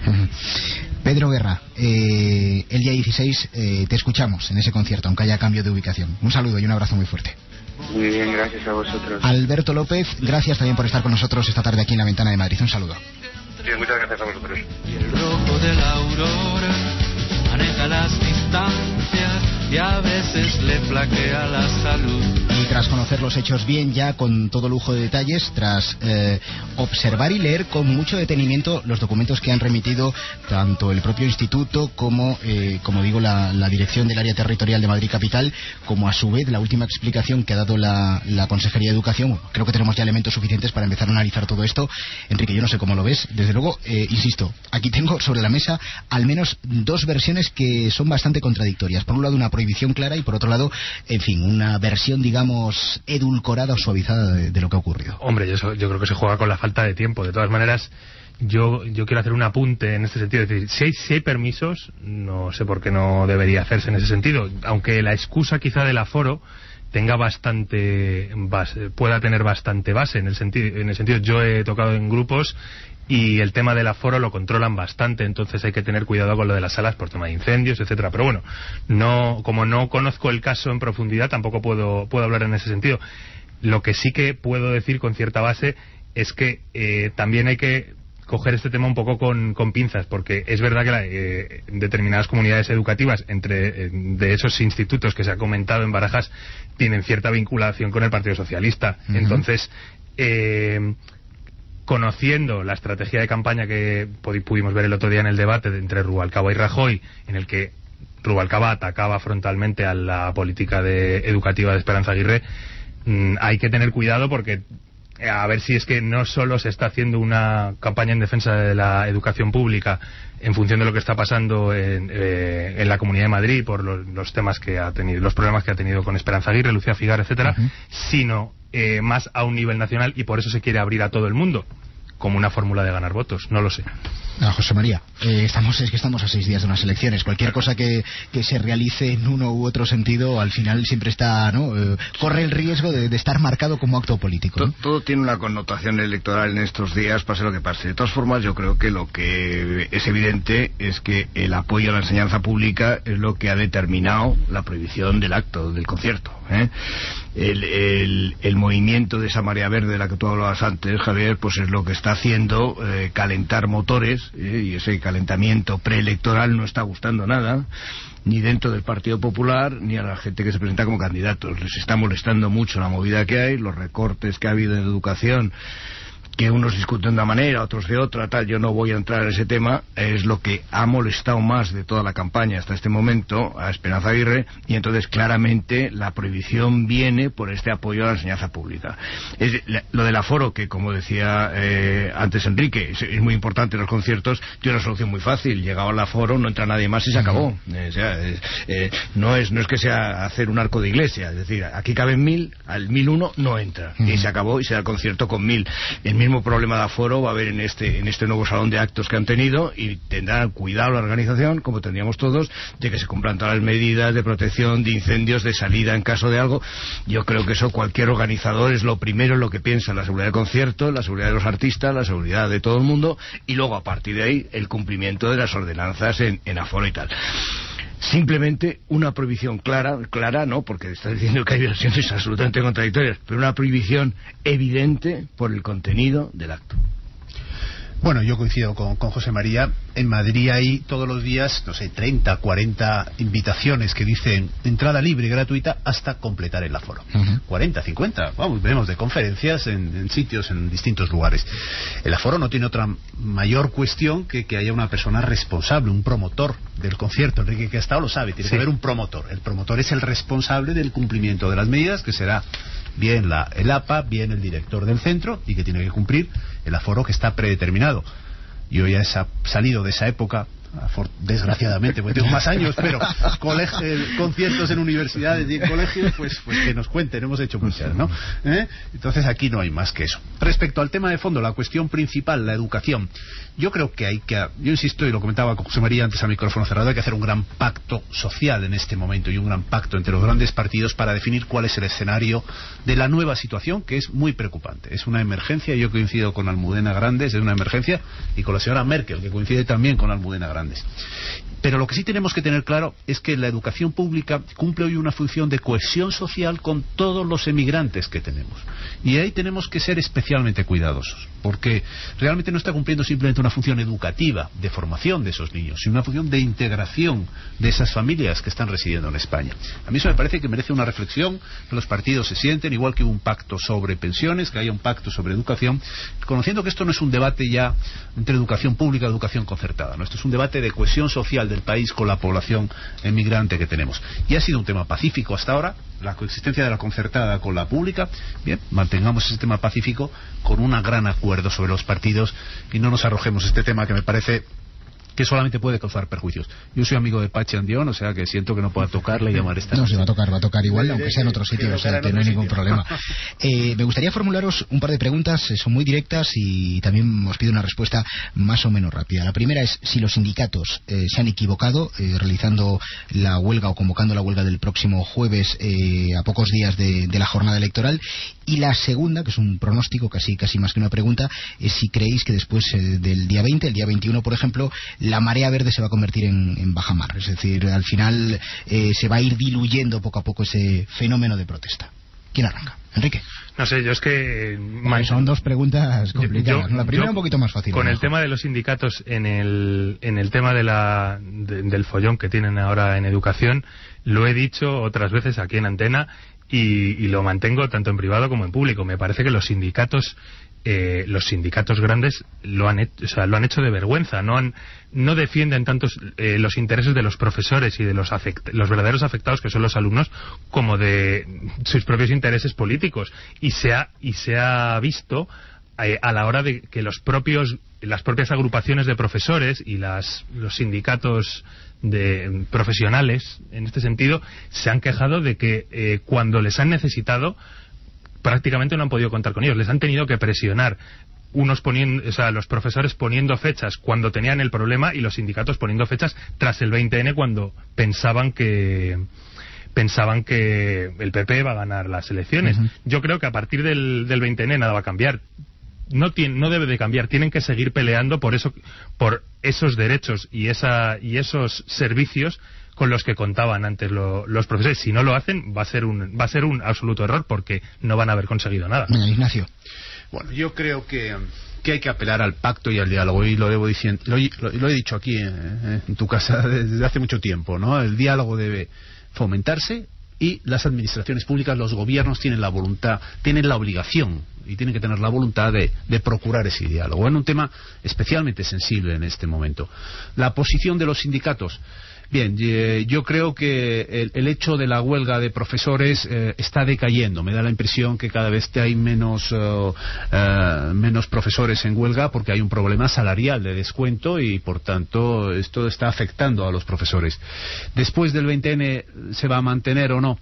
Pedro Guerra, el día 16 te escuchamos en ese concierto, aunque haya cambio de ubicación. Un saludo y un abrazo muy fuerte. Muy bien, gracias a vosotros. Alberto López, gracias también por estar con nosotros esta tarde aquí en La Ventana de Madrid. Un saludo. Sí, muchas gracias a vosotros. Y el rojo de la aurora maneja las distancias y a veces le flaquea la salud. Y tras conocer los hechos bien, ya con todo lujo de detalles, tras observar y leer con mucho detenimiento los documentos que han remitido tanto el propio instituto como digo, la dirección del área territorial de Madrid Capital, como a su vez la última explicación que ha dado la Consejería de Educación, creo que tenemos ya elementos suficientes para empezar a analizar todo esto. Enrique, yo no sé cómo lo ves. Desde luego, insisto, aquí tengo sobre la mesa al menos dos versiones que son bastante contradictorias. Por un lado, una prohibición clara, y por otro lado, en fin, una versión, digamos, edulcorada o suavizada de lo que ha ocurrido. Hombre, yo creo que se juega con la falta de tiempo. De todas maneras, yo quiero hacer un apunte en este sentido. Es decir, si hay permisos, no sé por qué no debería hacerse en ese sentido. Aunque la excusa quizá del aforo tenga bastante base, pueda tener bastante base en el sentido, yo he tocado en grupos y el tema del aforo lo controlan bastante, entonces hay que tener cuidado con lo de las salas por tema de incendios, etcétera. Pero bueno, como no conozco el caso en profundidad, tampoco puedo hablar en ese sentido. Lo que sí que puedo decir con cierta base es que también hay que coger este tema un poco con pinzas, porque es verdad que determinadas comunidades educativas de esos institutos que se ha comentado en Barajas tienen cierta vinculación con el Partido Socialista. Uh-huh. Entonces, conociendo la estrategia de campaña que pudimos ver el otro día en el debate entre Rubalcaba y Rajoy, en el que Rubalcaba atacaba frontalmente a la política educativa de Esperanza Aguirre, hay que tener cuidado, porque a ver si es que no solo se está haciendo una campaña en defensa de la educación pública en función de lo que está pasando en la Comunidad de Madrid por los temas que ha tenido, los problemas que ha tenido con Esperanza Aguirre, Lucía Figar, etcétera, uh-huh, sino más a un nivel nacional, y por eso se quiere abrir a todo el mundo como una fórmula de ganar votos. No lo sé. José María, estamos a 6 días de unas elecciones. Cualquier cosa que se realice en uno u otro sentido, al final siempre está, ¿no? Corre el riesgo de estar marcado como acto político, ¿no? Todo tiene una connotación electoral en estos días, pase lo que pase. De todas formas, yo creo que lo que es evidente es que el apoyo a la enseñanza pública es lo que ha determinado la prohibición del acto, del concierto, ¿eh? El movimiento de esa marea verde de la que tú hablabas antes, Javier, pues es lo que está haciendo calentar motores, y ese calentamiento preelectoral no está gustando nada, ni dentro del Partido Popular, ni a la gente que se presenta como candidatos. Les está molestando mucho la movida que hay, los recortes que ha habido en educación, que unos discuten de una manera, otros de otra, tal. Yo no voy a entrar en ese tema. Es lo que ha molestado más de toda la campaña hasta este momento a Esperanza Aguirre, y entonces claramente la prohibición viene por este apoyo a la enseñanza pública. Lo del aforo, que como decía antes Enrique, es muy importante en los conciertos, tiene una solución muy fácil. Llegado al aforo, no entra nadie más y se acabó. O sea, no es que sea hacer un arco de iglesia, es decir, aquí caben 1000, al 1001 no entra, y se acabó, y se da el concierto con 1000. El mismo mismo problema de aforo va a haber en este nuevo salón de actos que han tenido, y tendrán cuidado la organización, como tendríamos todos, de que se cumplan todas las medidas de protección, de incendios, de salida en caso de algo. Yo creo que eso cualquier organizador es lo primero en lo que piensa: la seguridad del concierto, la seguridad de los artistas, la seguridad de todo el mundo, y luego a partir de ahí el cumplimiento de las ordenanzas en aforo y tal. Simplemente una prohibición clara no, porque está diciendo que hay versiones absolutamente contradictorias, pero una prohibición evidente por el contenido del acto. Bueno, yo coincido con José María. En Madrid hay todos los días, 30, 40 invitaciones que dicen entrada libre y gratuita hasta completar el aforo. 40, 50, vamos, vemos de conferencias en sitios, en distintos lugares. El aforo no tiene otra mayor cuestión que haya una persona responsable, un promotor del concierto. Enrique, que ha estado, lo sabe, tiene que haber un promotor. El promotor es el responsable del cumplimiento de las medidas, que será bien el APA, bien el director del centro, y que tiene que cumplir el aforo que está predeterminado. Yo ya he salido de esa época, desgraciadamente, porque tengo más años, pero conciertos en universidades y en colegios, pues que nos cuenten, hemos hecho muchas, ¿no? Entonces aquí no hay más que eso. Respecto al tema de fondo, la cuestión principal, la educación, yo creo que yo insisto, y lo comentaba con José María antes a micrófono cerrado, hay que hacer un gran pacto social en este momento, y un gran pacto entre los grandes partidos para definir cuál es el escenario de la nueva situación, que es muy preocupante. Es una emergencia, yo coincido con Almudena Grandes, es una emergencia, y con la señora Merkel, que coincide también con Almudena Grandes. Pero lo que sí tenemos que tener claro es que la educación pública cumple hoy una función de cohesión social con todos los emigrantes que tenemos, y ahí tenemos que ser especialmente cuidadosos, porque realmente no está cumpliendo simplemente una función educativa de formación de esos niños, sino una función de integración de esas familias que están residiendo en España. A mí eso me parece que merece una reflexión, que los partidos se sienten, igual que hubo un pacto sobre pensiones, que haya un pacto sobre educación, conociendo que esto no es un debate ya entre educación pública y educación concertada, ¿no? Esto es un debate de cohesión social del país con la población emigrante que tenemos, y ha sido un tema pacífico hasta ahora, la coexistencia de la concertada con la pública. Bien, mantengamos ese tema pacífico con un gran acuerdo sobre los partidos, y no nos arrojemos este tema que me parece que solamente puede causar perjuicios. Yo soy amigo de Pachi Andión, o sea que siento que no pueda tocarle y llamar esta noche. No, se va a tocar igual, aunque sea en otro sitio, o sea que no hay ningún problema. Me gustaría formularos un par de preguntas, son muy directas, y también os pido una respuesta más o menos rápida. La primera es si los sindicatos se han equivocado realizando la huelga o convocando la huelga del próximo jueves, a pocos días de la jornada electoral. Y la segunda, que es un pronóstico, casi más que una pregunta, es si creéis que después del día 20, el día 21, por ejemplo, la marea verde se va a convertir en bajamar. Es decir, al final se va a ir diluyendo poco a poco ese fenómeno de protesta. ¿Quién arranca? Enrique. No sé, yo es que... son dos preguntas complicadas. La primera un poquito más fácil. Con el tema de los sindicatos en el tema del follón que tienen ahora en educación, lo he dicho otras veces aquí en Antena, y lo mantengo tanto en privado como en público. Me parece que los sindicatos grandes lo han hecho de vergüenza. No defienden tanto los intereses de los profesores y de los verdaderos afectados, que son los alumnos, como de sus propios intereses políticos, y se ha visto a la hora de que las propias agrupaciones de profesores y los sindicatos de profesionales, en este sentido, se han quejado de que cuando les han necesitado prácticamente no han podido contar con ellos, les han tenido que presionar, los profesores poniendo fechas cuando tenían el problema, y los sindicatos poniendo fechas tras el 20N cuando pensaban que el PP va a ganar las elecciones. Yo creo que a partir del 20N nada va a cambiar. No debe de cambiar, tienen que seguir peleando por esos derechos y esos servicios con los que contaban antes los profesores. Si no lo hacen, va a ser un absoluto error, porque no van a haber conseguido nada. Ignacio. Bueno, yo creo que hay que apelar al pacto y al diálogo, y lo he dicho aquí en tu casa desde hace mucho tiempo, ¿no? El diálogo debe fomentarse, y las administraciones públicas, los gobiernos tienen la voluntad, tienen la obligación y tienen que tener la voluntad de procurar ese diálogo en un tema especialmente sensible en este momento. La posición de los sindicatos. Bien, yo creo que el hecho de la huelga de profesores está decayendo. Me da la impresión que cada vez hay menos profesores en huelga, porque hay un problema salarial de descuento, y por tanto esto está afectando a los profesores. Después del 20N, ¿se va a mantener o no?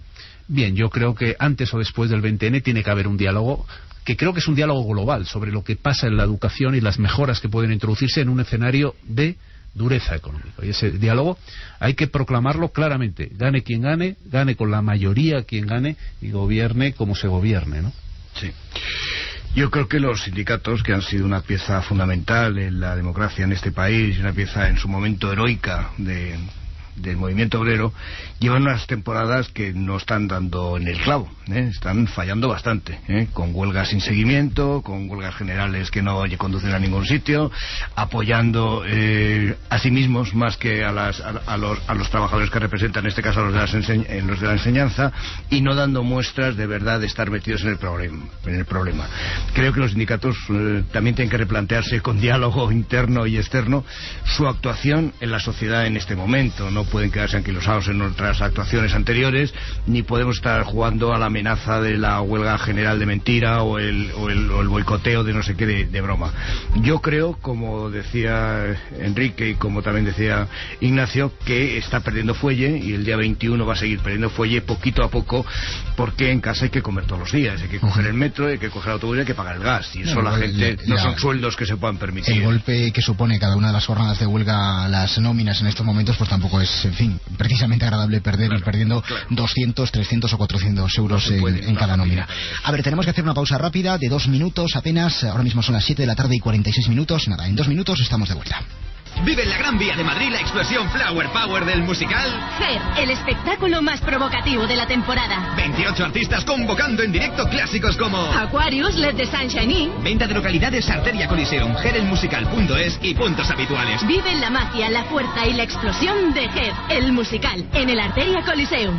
Bien, yo creo que antes o después del 20N tiene que haber un diálogo, que creo que es un diálogo global sobre lo que pasa en la educación y las mejoras que pueden introducirse en un escenario de dureza económica. Y ese diálogo hay que proclamarlo claramente. Gane quien gane, gane con la mayoría quien gane y gobierne como se gobierne, ¿no? Sí. Yo creo que los sindicatos, que han sido una pieza fundamental en la democracia en este país, una pieza en su momento heroica del movimiento obrero, llevan unas temporadas que no están dando en el clavo, están fallando bastante, con huelgas sin seguimiento, con huelgas generales que no conducen a ningún sitio, apoyando a sí mismos más que a los trabajadores que representan, en este caso a los de la enseñanza, y no dando muestras de verdad de estar metidos en el problema. Creo que los sindicatos también tienen que replantearse con diálogo interno y externo su actuación en la sociedad en este momento. No pueden quedarse anquilosados en otras actuaciones anteriores, ni podemos estar jugando a la amenaza de la huelga general de mentira o el boicoteo de no sé qué de broma. Yo creo, como decía Enrique y como también decía Ignacio, que está perdiendo fuelle, y el día 21 va a seguir perdiendo fuelle poquito a poco, porque en casa hay que comer todos los días, hay que coger el metro, hay que coger el autobús y hay que pagar el gas, y eso la gente no son sueldos que se puedan permitir. El golpe que supone cada una de las jornadas de huelga, las nóminas en estos momentos, pues tampoco es, en fin, precisamente agradable perder, ir perdiendo 200, 300 o 400 euros en cada nómina. A ver, tenemos que hacer una pausa rápida de 2 minutos apenas. Ahora mismo son las 7 de la tarde y 46 minutos. Nada, en 2 minutos estamos de vuelta. Vive en la Gran Vía de Madrid la explosión Flower Power del musical Hair, el espectáculo más provocativo de la temporada. 28 artistas convocando en directo clásicos como Aquarius, Let the Sunshine In. Venta de localidades Arteria Coliseum, herelmusical.es y puntos habituales. Vive la magia, la fuerza y la explosión de Hair, el musical, en el Arteria Coliseum.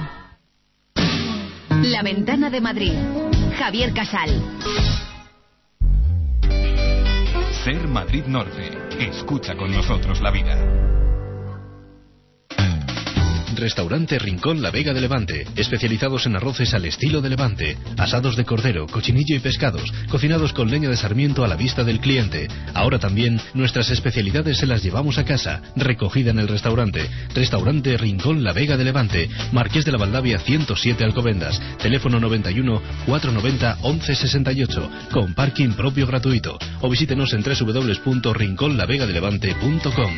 La Ventana de Madrid. Javier Casal. Ser Madrid Norte. Escucha con nosotros la vida. Restaurante Rincón La Vega de Levante, especializados en arroces al estilo de Levante, asados de cordero, cochinillo y pescados, cocinados con leña de sarmiento a la vista del cliente. Ahora también nuestras especialidades se las llevamos a casa, recogida en el restaurante. Restaurante Rincón La Vega de Levante, Marqués de la Valdavia 107 Alcobendas, teléfono 91 490 1168, con parking propio gratuito, o visítenos en www.rinconlavegadelevante.com.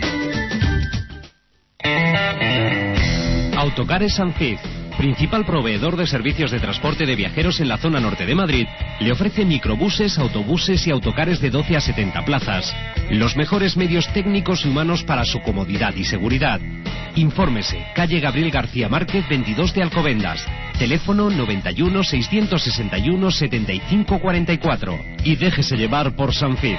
Autocares Sanjid, principal proveedor de servicios de transporte de viajeros en la zona norte de Madrid, le ofrece microbuses, autobuses y autocares de 12 a 70 plazas. Los mejores medios técnicos y humanos para su comodidad y seguridad. Infórmese, calle Gabriel García Márquez 22 de Alcobendas, teléfono 91 661 75 44, y déjese llevar por Sanjid.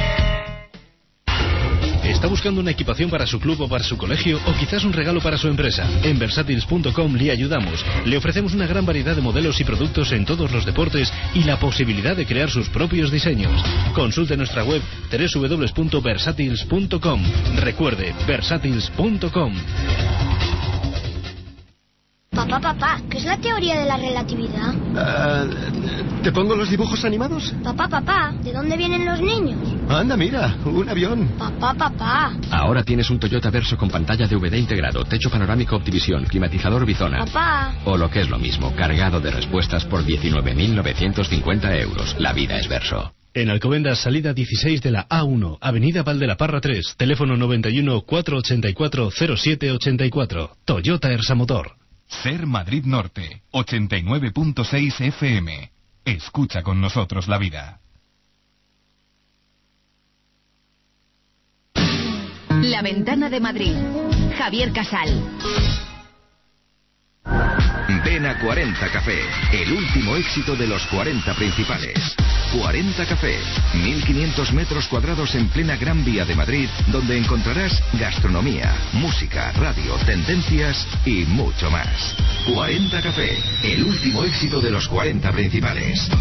¿Está buscando una equipación para su club o para su colegio, o quizás un regalo para su empresa? En Versatils.com le ayudamos. Le ofrecemos una gran variedad de modelos y productos en todos los deportes y la posibilidad de crear sus propios diseños. Consulte nuestra web www.versatils.com. Recuerde, Versatils.com. Papá, ¿qué es la teoría de la relatividad? ¿Te pongo los dibujos animados? Papá, ¿de dónde vienen los niños? Anda, mira, un avión. Papá. Ahora tienes un Toyota Verso con pantalla DVD integrado, techo panorámico Optivisión, climatizador Bizona. Papá. O lo que es lo mismo, cargado de respuestas por 19.950 euros. La vida es Verso. En Alcobendas, salida 16 de la A1, Avenida Valdelaparra 3, teléfono 91 484 0784. Toyota Ersa Motor. Ser Madrid Norte, 89.6 FM. Escucha con nosotros la vida. La Ventana de Madrid. Javier Casal. Ven a 40 Café, el último éxito de los 40 principales. 40 Café, 1.500 metros cuadrados en plena Gran Vía de Madrid, donde encontrarás gastronomía, música, radio, tendencias y mucho más. 40 Café, el último éxito de los 40 principales.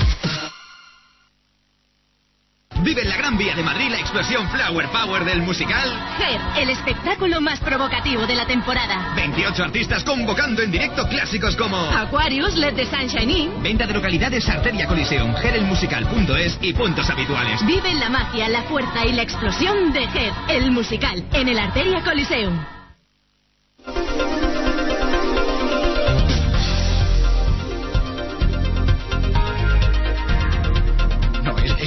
Vive en la Gran Vía de Madrid la explosión Flower Power del musical Hair, el espectáculo más provocativo de la temporada. 28 artistas convocando en directo clásicos como Aquarius, Let the Sunshine In. Venta de localidades Arteria Coliseum, herelmusical.es y puntos habituales. Vive la magia, la fuerza y la explosión de Hair, el musical, en el Arteria Coliseum.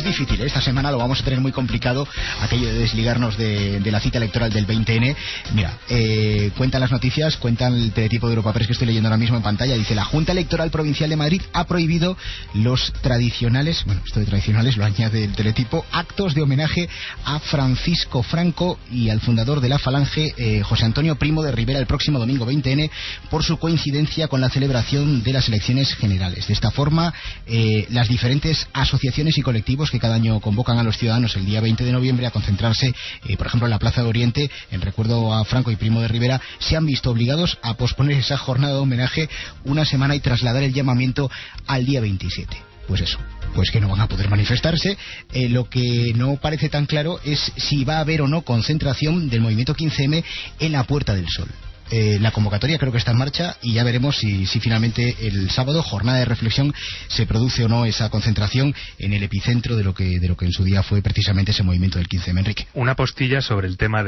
difícil, esta semana lo vamos a tener muy complicado, aquello de desligarnos de la cita electoral del 20N. Mira, cuentan las noticias, cuentan el teletipo de Europa Press que estoy leyendo ahora mismo en pantalla. Dice: la Junta Electoral Provincial de Madrid ha prohibido los tradicionales, bueno, esto de tradicionales lo añade el teletipo, actos de homenaje a Francisco Franco y al fundador de la Falange, José Antonio Primo de Rivera, el próximo domingo 20N, por su coincidencia con la celebración de las elecciones generales. De esta forma, las diferentes asociaciones y colectivos que cada año convocan a los ciudadanos el día 20 de noviembre a concentrarse, por ejemplo, en la Plaza de Oriente, en recuerdo a Franco y Primo de Rivera, se han visto obligados a posponer esa jornada de homenaje una semana y trasladar el llamamiento al día 27. Pues eso, pues que no van a poder manifestarse. Lo que no parece tan claro es si va a haber o no concentración del movimiento 15M en la Puerta del Sol. La convocatoria creo que está en marcha y ya veremos si finalmente el sábado, jornada de reflexión, se produce o no esa concentración en el epicentro de lo que en su día fue precisamente ese movimiento del 15M. Enrique. Una postilla sobre el tema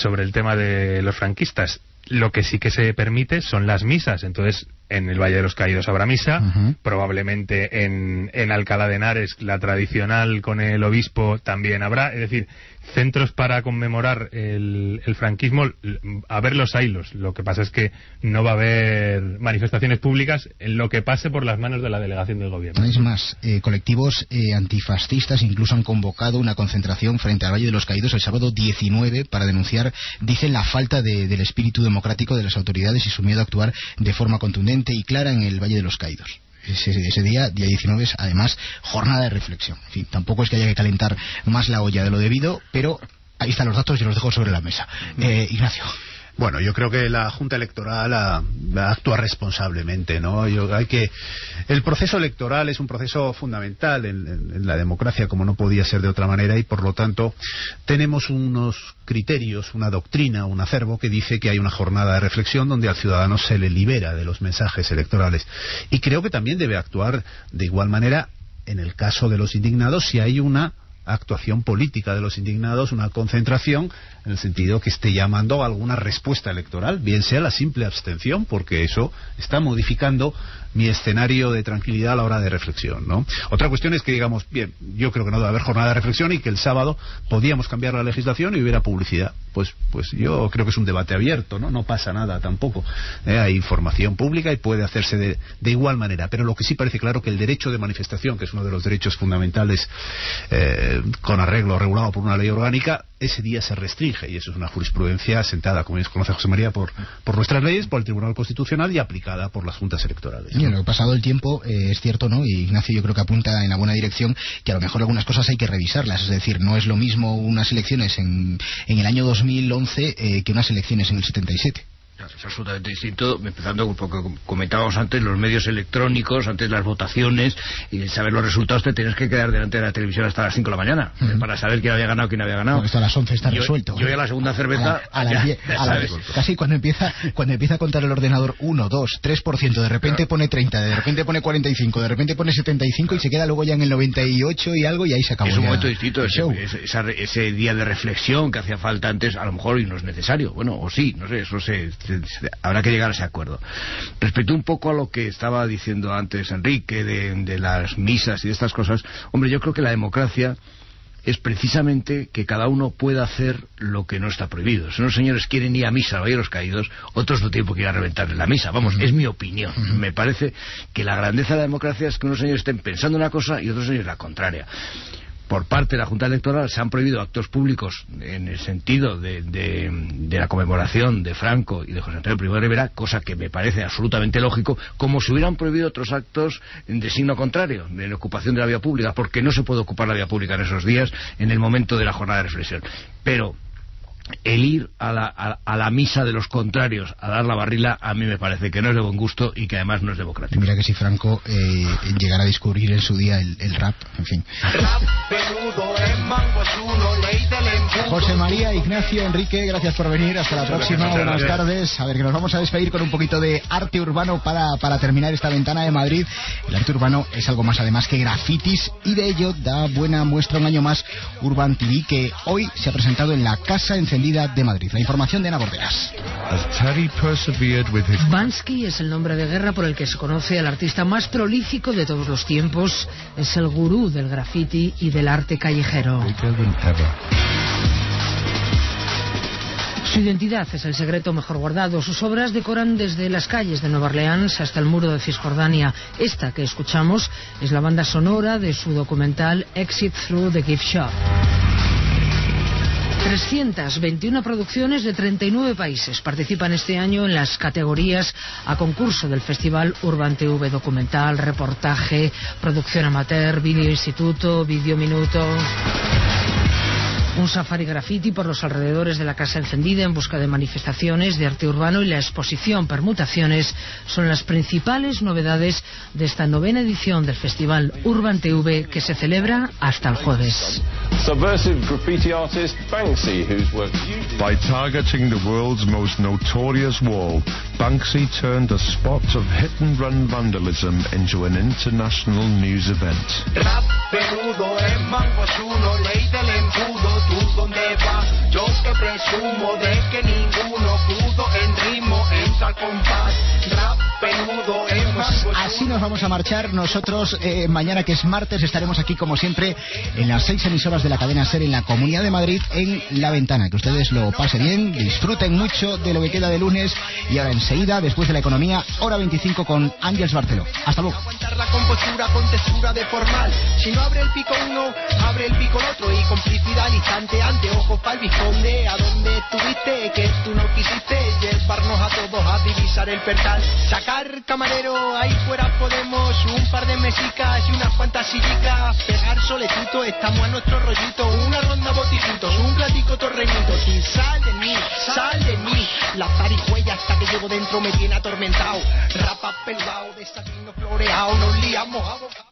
de los franquistas. Lo que sí que se permite son las misas. Entonces, en el Valle de los Caídos habrá misa, probablemente en Alcalá de Henares, la tradicional con el obispo, también habrá. Es decir, centros para conmemorar el franquismo, a ver los hilos. Lo que pasa es que no va a haber manifestaciones públicas en lo que pase por las manos de la delegación del gobierno. Es más, colectivos antifascistas incluso han convocado una concentración frente al Valle de los Caídos el sábado 19 para denunciar, dicen, la falta del espíritu democrático de las autoridades y su miedo a actuar de forma contundente y clara en el Valle de los Caídos. Ese día 19, es además jornada de reflexión. En fin, tampoco es que haya que calentar más la olla de lo debido, pero ahí están los datos y los dejo sobre la mesa. Ignacio. Bueno, yo creo que la Junta Electoral actúa responsablemente, ¿no? El proceso electoral es un proceso fundamental en la democracia, como no podía ser de otra manera, y por lo tanto tenemos unos criterios, una doctrina, un acervo que dice que hay una jornada de reflexión donde al ciudadano se le libera de los mensajes electorales. Y creo que también debe actuar de igual manera en el caso de los indignados si hay una actuación política de los indignados, una concentración en el sentido que esté llamando a alguna respuesta electoral, bien sea la simple abstención, porque eso está modificando mi escenario de tranquilidad a la hora de reflexión, ¿no? Otra cuestión es que digamos, bien, yo creo que no debe haber jornada de reflexión y que el sábado podíamos cambiar la legislación y hubiera publicidad. Pues yo creo que es un debate abierto, ¿no? No pasa nada tampoco. Hay información pública y puede hacerse de igual manera. Pero lo que sí parece claro que el derecho de manifestación, que es uno de los derechos fundamentales con arreglo regulado por una ley orgánica, ese día se restringe, y eso es una jurisprudencia asentada, como conoce José María, por nuestras leyes, por el Tribunal Constitucional y aplicada por las juntas electorales. Y en lo pasado el tiempo, es cierto, ¿no? Y Ignacio yo creo que apunta en la buena dirección, que a lo mejor algunas cosas hay que revisarlas. Es decir, no es lo mismo unas elecciones en el año 2011 que unas elecciones en el 77. Es absolutamente distinto, empezando porque comentábamos antes los medios electrónicos, antes las votaciones, y saber los resultados te tienes que quedar delante de la televisión hasta las 5 de la mañana para saber quién había ganado, quién había ganado. Bueno, esto a las 11 está resuelto. Yo ya la segunda cerveza a las 10, casi cuando empieza a contar el ordenador 1, 2, 3%, de repente pone 30, de repente pone 45, de repente pone 75 y se queda luego ya en el 98 y algo, y ahí se acabó. Es un momento distinto, ese día de reflexión que hacía falta antes, a lo mejor y no es necesario, bueno, o sí, no sé, eso habrá que llegar a ese acuerdo. Respecto un poco a lo que estaba diciendo antes Enrique de las misas y de estas cosas, hombre, yo creo que la democracia es precisamente que cada uno pueda hacer lo que no está prohibido. Si unos señores quieren ir a misa o a ir a los caídos, otros no tienen por qué ir a reventarle la misa. Vamos, es mi opinión. Me parece que la grandeza de la democracia es que unos señores estén pensando una cosa y otros señores la contraria. Por parte de la Junta Electoral se han prohibido actos públicos en el sentido de la conmemoración de Franco y de José Antonio Primo de Rivera, cosa que me parece absolutamente lógico, como si hubieran prohibido otros actos de signo contrario, de la ocupación de la vía pública, porque no se puede ocupar la vía pública en esos días, en el momento de la jornada de reflexión. Pero el ir a la misa de los contrarios a dar la barrila, a mí me parece que no es de buen gusto y que además no es democrático. Mira que si Franco llegara a descubrir en su día el rap, en fin. José María, Ignacio, Enrique, gracias por venir, hasta la próxima, buenas tardes. A ver, que nos vamos a despedir con un poquito de arte urbano para terminar esta ventana de Madrid. El arte urbano es algo más además que grafitis, y de ello da buena muestra un año más Urban TV, que hoy se ha presentado en la Casa en Encendida de Madrid. La información de Ana Borderas. Banksy es el nombre de guerra por el que se conoce al artista más prolífico de todos los tiempos. Es el gurú del graffiti y del arte callejero. Su identidad es el secreto mejor guardado. Sus obras decoran desde las calles de Nueva Orleans hasta el muro de Cisjordania. Esta que escuchamos es la banda sonora de su documental Exit Through the Gift Shop. 321 producciones de 39 países participan este año en las categorías a concurso del Festival Urban TV: documental, reportaje, producción amateur, vídeo instituto, vídeo minuto. Un safari graffiti por los alrededores de la Casa Encendida en busca de manifestaciones de arte urbano y la exposición Permutaciones son las principales novedades de esta 9ª edición del Festival Urban TV, que se celebra hasta el jueves. Subversive graffiti artist Banksy, whose work... By targeting the world's most notorious wall, Banksy turned a spot of hit-and-run vandalism into an international news event. Rap peludo, es mango chulo, ley del embudo. ¿Tú dónde vas? Yo que presumo de que ninguno pudo en ritmo entra al compás. Rap peludo, es mango. Así nos vamos a marchar. Nosotros mañana, que es martes, estaremos aquí como siempre en las 6 emisoras de la cadena SER en la Comunidad de Madrid, en La Ventana. Que ustedes lo pasen bien, disfruten mucho de lo que queda de lunes. Y ahora enseguida, después de la economía, hora 25 con Ángeles Barceló. Hasta luego. Aguantar la compostura con textura de formal. Si no abre el pico uno, abre el pico el otro. Y complicidad al instante ante ojos pa'l vizconde. ¿A dónde estuviste? Que tú no quisiste llevarnos a todos a divisar el percal. Sacar camarero, ahí fuera podemos. Un par de mesicas y unas cuantas sillicas. Pegar soletito, estamos a nuestro rollito. Una ronda botijitos, un platico torreñito. Y sal de mí, la zarigüeya hasta que llevo dentro me tiene atormentado. Rapa pelado, desatino floreado, nos liamos a boca.